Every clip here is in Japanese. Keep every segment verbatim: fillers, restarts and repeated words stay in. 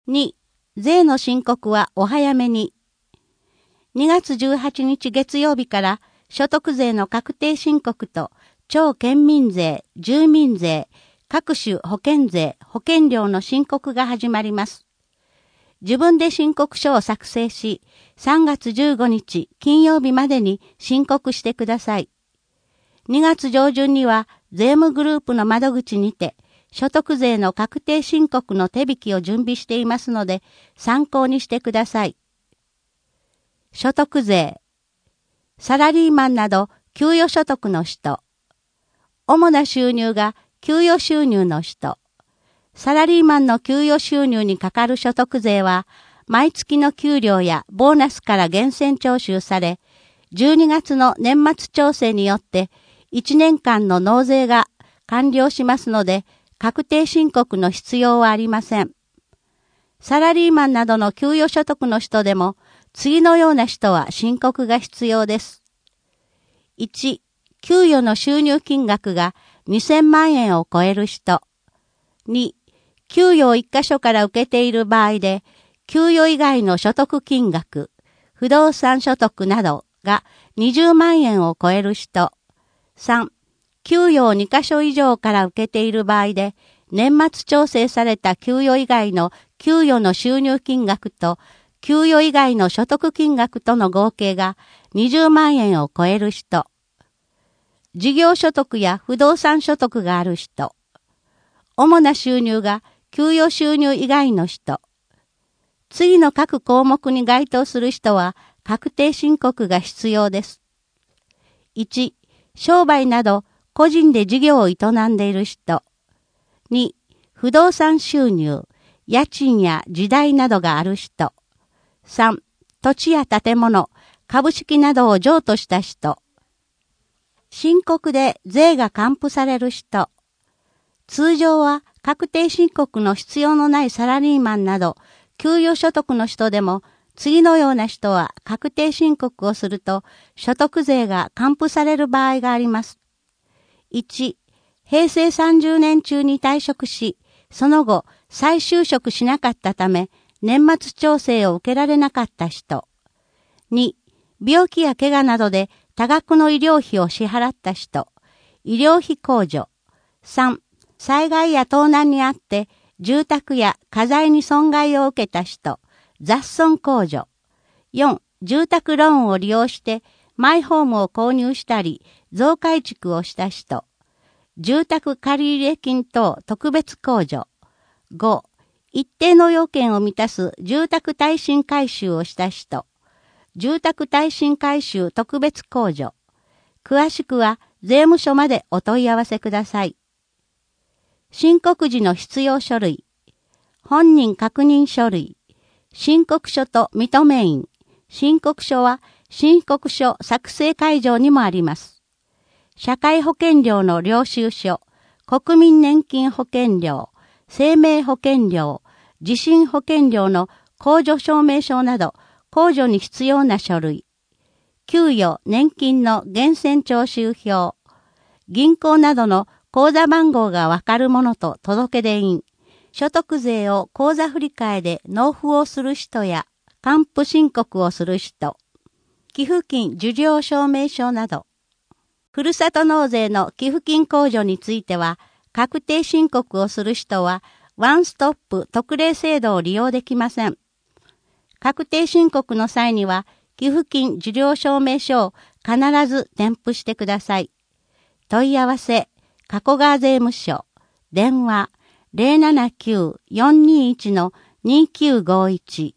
に、税の申告はお早めに。にがつじゅうはちにち月曜日から所得税の確定申告と町県民税、住民税、各種保険税、保険料の申告が始まります。自分で申告書を作成し、さんがつじゅうごにち金曜日までに申告してください。にがつ上旬には税務グループの窓口にて所得税の確定申告の手引きを準備していますので参考にしてください。所得税。サラリーマンなど給与所得の人。主な収入が給与収入の人。サラリーマンの給与収入にかかる所得税は、毎月の給料やボーナスから源泉徴収され、じゅうにがつの年末調整によっていちねんかんの納税が完了しますので、確定申告の必要はありません。サラリーマンなどの給与所得の人でも、次のような人は申告が必要です。いち、給与の収入金額がにせんまんえんを超える人。に、給与を一箇所から受けている場合で、給与以外の所得金額、不動産所得などがにじゅうまんえんを超える人。さん、給与をに箇所以上から受けている場合で、年末調整された給与以外の給与の収入金額と、給与以外の所得金額との合計がにじゅうまんえんを超える人。事業所得や不動産所得がある人。主な収入が給与収入以外の人。次の各項目に該当する人は確定申告が必要です。いち、商売など個人で事業を営んでいる人。に、不動産収入、家賃や地代などがある人。さん、土地や建物、株式などを譲渡した人。申告で税が還付される人。通常は確定申告の必要のないサラリーマンなど、給与所得の人でも、次のような人は確定申告をすると、所得税が還付される場合があります。いち、へいせいさんじゅうねん中に退職し、その後、再就職しなかったため、年末調整を受けられなかった人。に、病気や怪我などで多額の医療費を支払った人。医療費控除。さん、災害や盗難にあって住宅や家財に損害を受けた人。雑損控除。よん、住宅ローンを利用してマイホームを購入したり増改築をした人。住宅借入金等特別控除。ご、一定の要件を満たす住宅耐震改修をした人。住宅耐震改修特別控除。詳しくは税務署までお問い合わせください。申告時の必要書類。本人確認書類。申告書と認め印。申告書は申告書作成会場にもあります。社会保険料の領収書、国民年金保険料、生命保険料、地震保険料の控除証明書など、控除に必要な書類。給与、年金の源泉徴収票。銀行などの口座番号がわかるものと届出印。所得税を口座振替で納付をする人や、還付申告をする人。寄付金受領証明書など。ふるさと納税の寄付金控除については、確定申告をする人は、ワンストップ特例制度を利用できません。確定申告の際には、寄付金受領証明書を必ず添付してください。問い合わせ、加古川税務署、電話 ゼロななきゅう よんにいち にきゅうごいち。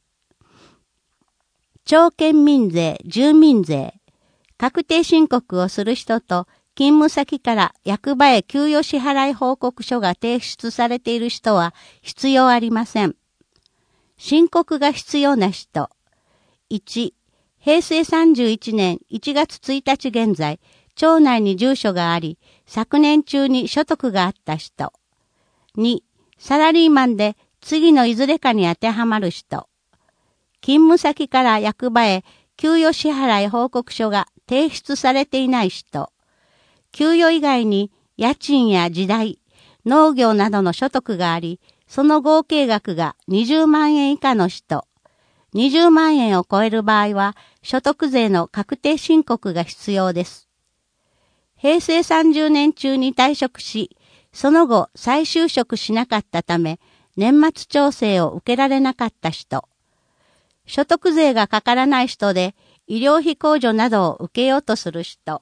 町県民税、住民税。確定申告をする人と、勤務先から役場へ給与支払い報告書が提出されている人は必要ありません。申告が必要な人。いち、へいせいさんじゅういちねんいちがつついたち現在、町内に住所があり、昨年中に所得があった人。に、サラリーマンで次のいずれかに当てはまる人。勤務先から役場へ給与支払い報告書が提出されていない人。給与以外に家賃や地代、農業などの所得があり、 その合計額がにじゅうまんえん以下の人、にじゅうまんえんを超える場合は所得税の確定申告が必要です。へいせいさんじゅうねん中に退職し、その後再就職しなかったため、年末調整を受けられなかった人、所得税がかからない人で医療費控除などを受けようとする人、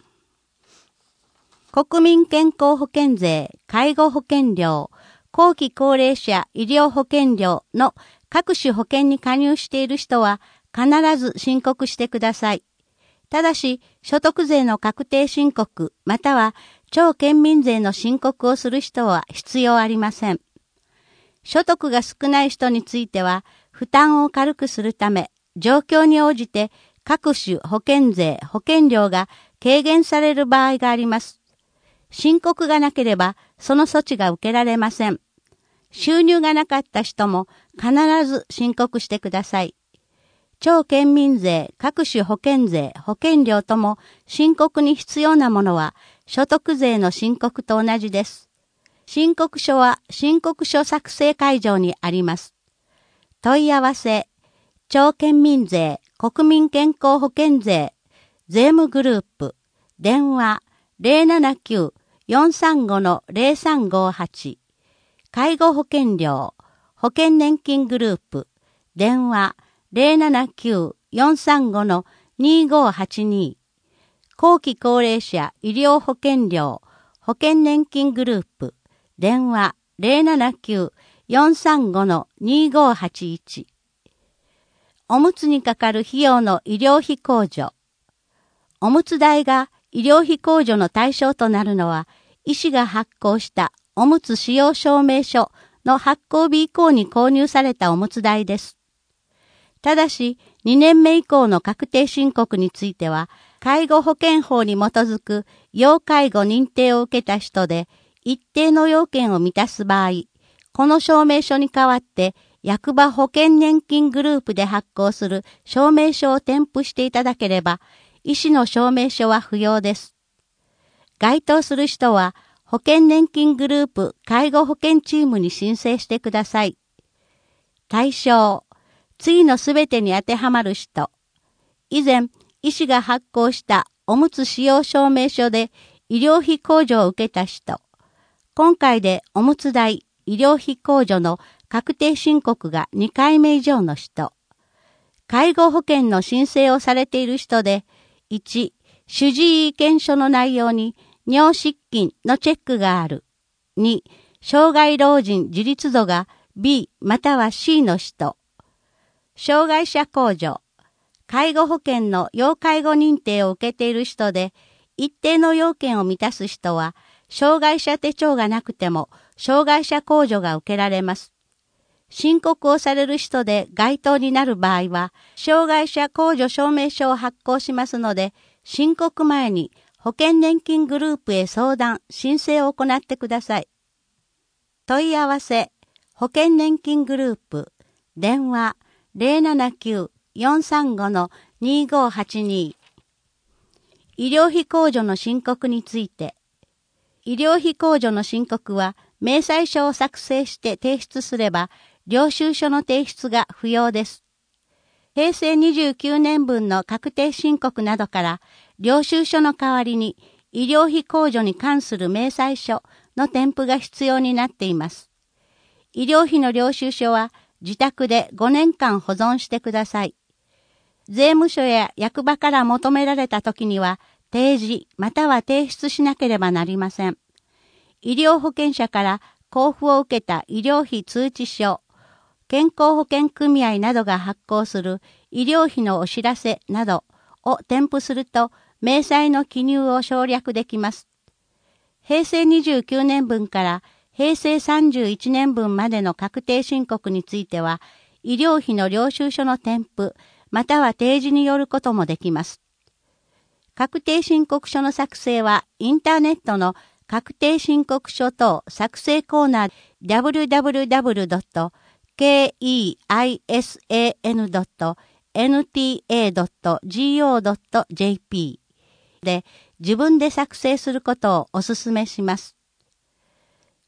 国民健康保険税、介護保険料、後期高齢者医療保険料の各種保険に加入している人は必ず申告してください。ただし、所得税の確定申告、または超県民税の申告をする人は必要ありません。所得が少ない人については、負担を軽くするため、状況に応じて各種保険税、保険料が軽減される場合があります。申告がなければ、その措置が受けられません。収入がなかった人も必ず申告してください。超県民税、各種保険税、保険料とも申告に必要なものは所得税の申告と同じです。申告書は申告書作成会場にあります。問い合わせ、超県民税、国民健康保険税、税務グループ、電話 ゼロななきゅう よんさんご ゼロさんごはち、介護保険料、保険年金グループ、電話ゼロななきゅう よんさんご にごはちに、後期高齢者医療保険料、保険年金グループ、電話ゼロななきゅう よんさんご にごはちいち。おむつにかかる費用の医療費控除。おむつ代が医療費控除の対象となるのは、医師が発行したおむつ使用証明書の発行日以降に購入されたおむつ代です。ただし、にねんめ以降の確定申告については、介護保険法に基づく要介護認定を受けた人で、一定の要件を満たす場合、この証明書に代わって役場保険年金グループで発行する証明書を添付していただければ、医師の証明書は不要です。該当する人は保険年金グループ介護保険チームに申請してください。対象、次のすべてに当てはまる人。以前、医師が発行したおむつ使用証明書で医療費控除を受けた人。今回でおむつ代、医療費控除の確定申告がにかいめ以上の人。介護保険の申請をされている人で、いち、主治医意見書の内容に尿失禁のチェックがある。に、障害老人自立度が ビー または シー の人。障害者控除。介護保険の要介護認定を受けている人で、一定の要件を満たす人は、障害者手帳がなくても、障害者控除が受けられます。申告をされる人で該当になる場合は、障害者控除証明書を発行しますので、申告前に保険年金グループへ相談、申請を行ってください。問い合わせ、保険年金グループ、電話ゼロななきゅう よんさんご にごはちに。医療費控除の申告について、医療費控除の申告は、明細書を作成して提出すれば、領収書の提出が不要です。へいせいにじゅうきゅうねんぶんの確定申告などから、領収書の代わりに医療費控除に関する明細書の添付が必要になっています。医療費の領収書は自宅でごねんかん保存してください。税務署や役場から求められた時には、提示または提出しなければなりません。医療保険者から交付を受けた医療費通知書、健康保険組合などが発行する医療費のお知らせなどを添付すると、明細の記入を省略できます。へいせいにじゅうきゅうねんぶんからへいせいさんじゅういちねんぶんまでの確定申告については、医療費の領収書の添付、または提示によることもできます。確定申告書の作成は、インターネットの確定申告書等作成コーナー ダブリューダブリューダブリュードットケーイーアイエスエーエヌドットエヌティーエードットジーオードットジェーピー で自分で作成することをお勧めします。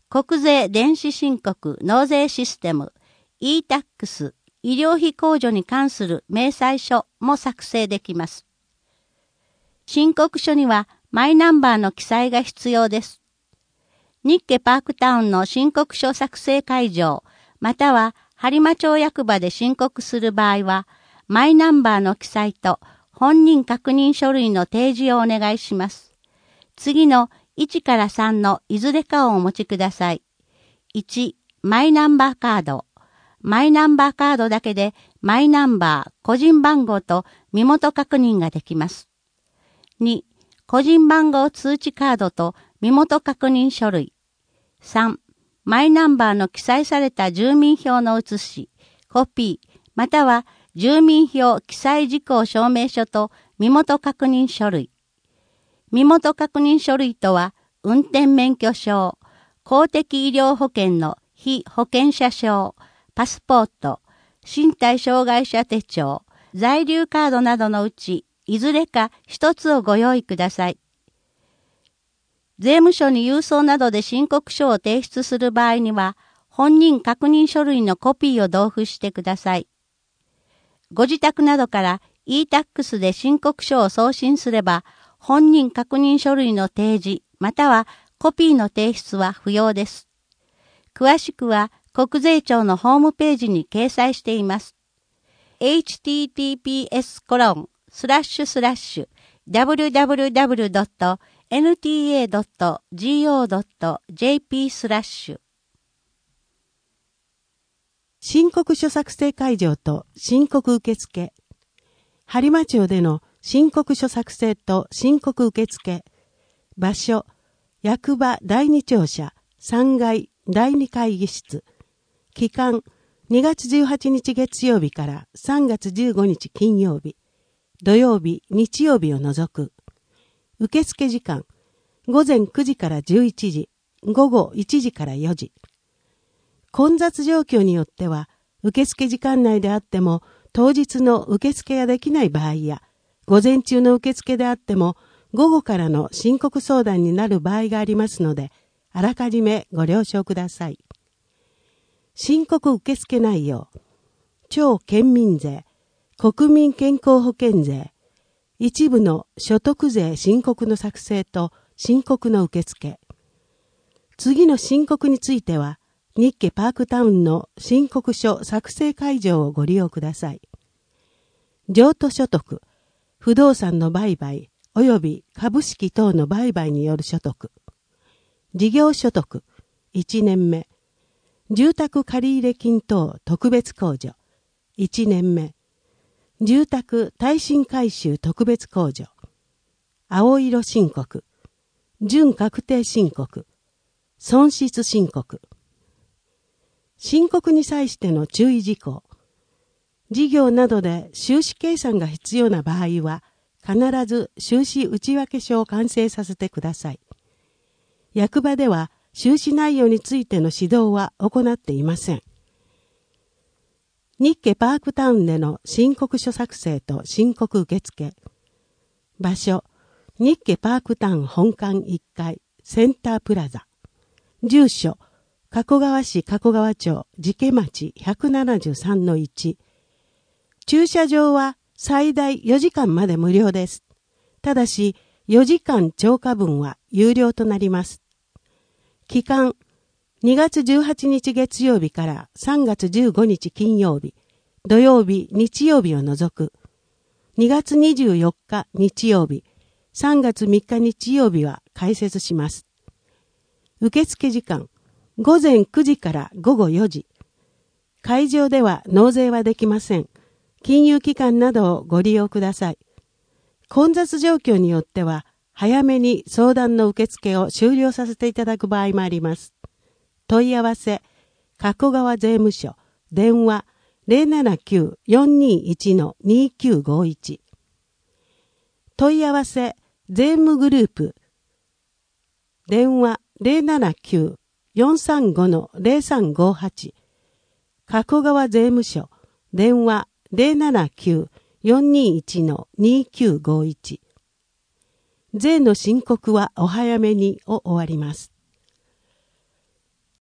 国税電子申告納税システム イータックス 医療費控除に関する明細書も作成できます。申告書にはマイナンバーの記載が必要です。日家パークタウンの申告書作成会場、または播磨町役場で申告する場合は、マイナンバーの記載と本人確認書類の提示をお願いします。次のいちからさんのいずれかをお持ちください。いち、マイナンバーカード。マイナンバーカードだけでマイナンバー、個人番号と身元確認ができます。に、個人番号通知カードと身元確認書類。さん、マイナンバーの記載された住民票の写し、コピー、または住民票記載事項証明書と身元確認書類。身元確認書類とは、運転免許証、公的医療保険の被保険者証、パスポート、身体障害者手帳、在留カードなどのうち、いずれか一つをご用意ください。税務署に郵送などで申告書を提出する場合には、本人確認書類のコピーを同封してください。ご自宅などから イータックス で申告書を送信すれば、本人確認書類の提示、またはコピーの提出は不要です。詳しくは国税庁のホームページに掲載しています。エイチティーティーピーエスコロンスラッシュスラッシュダブリューダブリューダブリュードットエヌティーエードットジーオードットジェーピー スラッシュ申告書作成会場と申告受付。播磨町での申告書作成と申告受付。場所、役場だいに庁舎さんがいだいに会議室。期間、にがつじゅうはちにち月曜日からさんがつじゅうごにち金曜日。土曜日、日曜日を除く。受付時間、ごぜんくじからじゅういちじ、ごごいちじからよじ。混雑状況によっては、受付時間内であっても、当日の受付ができない場合や、午前中の受付であっても、午後からの申告相談になる場合がありますので、あらかじめご了承ください。申告受付内容、町県民税、国民健康保険税、一部の所得税申告の作成と申告の受付。次の申告については、日家パークタウンの申告書作成会場をご利用ください。譲渡所得、不動産の売買及び株式等の売買による所得。事業所得、いちねんめ。住宅借入金等特別控除、いちねんめ。住宅耐震改修特別控除。青色申告、準確定申告、損失申告。申告に際しての注意事項。事業などで収支計算が必要な場合は、必ず収支内訳書を完成させてください。役場では収支内容についての指導は行っていません。日家パークタウンでの申告書作成と申告受付。場所、日家パークタウン本館いっかい、センタープラザ。住所、加古川市加古川町寺家町 ひゃくななじゅうさんのいち。駐車場は最大よじかんまで無料です。ただし、よじかん超過分は有料となります。期間、にがつじゅうはちにち月曜日からさんがつじゅうごにち金曜日、土曜日、日曜日を除く。にがつにじゅうよっか日曜日、さんがつみっか日曜日は開設します。受付時間、ごぜんくじからごごよじ。会場では納税はできません。金融機関などをご利用ください。混雑状況によっては、早めに相談の受付を終了させていただく場合もあります。問い合わせ、加古川税務署、電話 ゼロななきゅう よんにいち にきゅうごいち。問い合わせ、税務グループ、電話 ゼロななきゅう よんさんご ゼロさんごはち。加古川税務署、電話 ゼロななきゅう よんにいち にきゅうごいち。税の申告はお早めにを終わります。